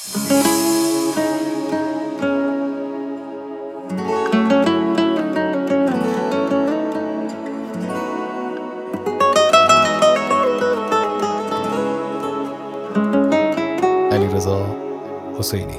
علیرضا حسینی.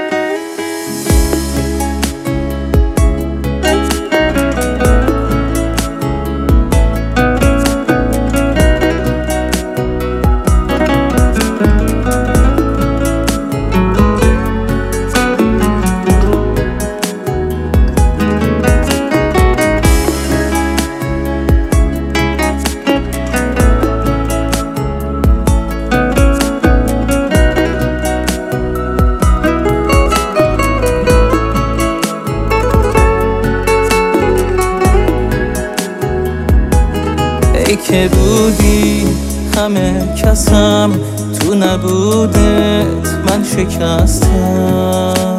ای که بودی همه کسم، تو نبودت من شکستم.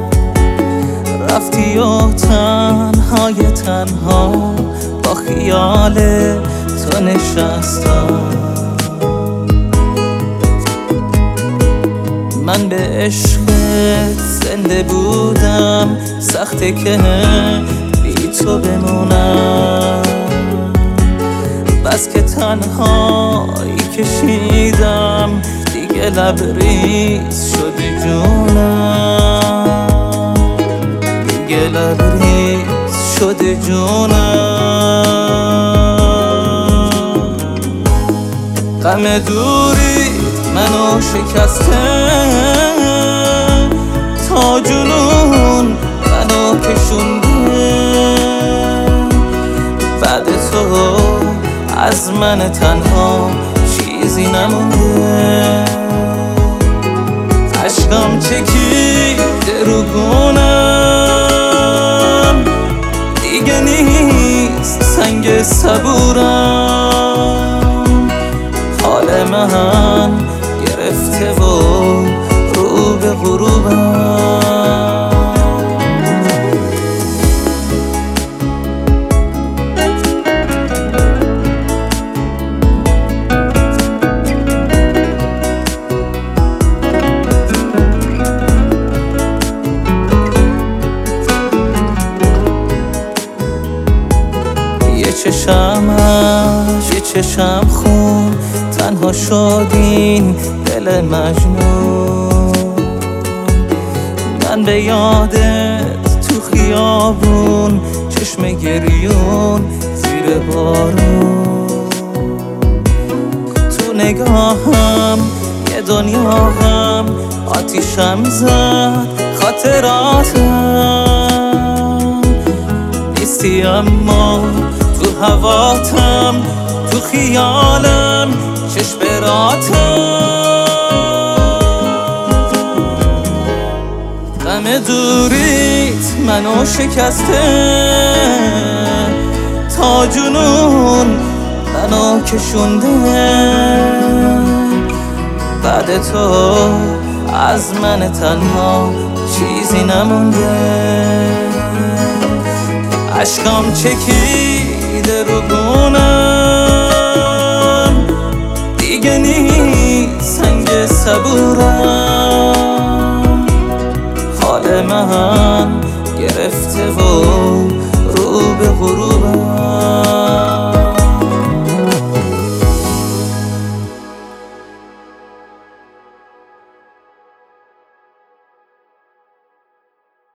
رفتی و تنهای تنها با خیال تو نشستم. من به عشقت زنده بودم، سخته که بی تو بمونم. بس که تنهایی کشیدم، دیگه لبریز شدی جونم، دیگه لبریز شدی جونم. غم دوری منو شکسته، تا جنون منو کشونده. بعد تو از من تنها چیزی نمونده. عشقم چکیده رو گونم، دیگه نیست سنگ صبورم. حال من گرفته و رو به غروبم. یه چشم خون، تنها شدین دل مجنون. من به یادت تو خیابون، چشم گریون زیر بارون. تو نگاهم یه دنیا غم، آتیشم زد خاطراتم. نیستی اما تو هواتم، تو خیالم چشم براتم. غم دوریت منو شکسته، تا جنون منو کشونده. بعد تو از من تنها چیزی نمونده. عشقم چکیده رو گونم، دیگه نیست سنگ صبورم. حال من گرفته و رو به غروبم.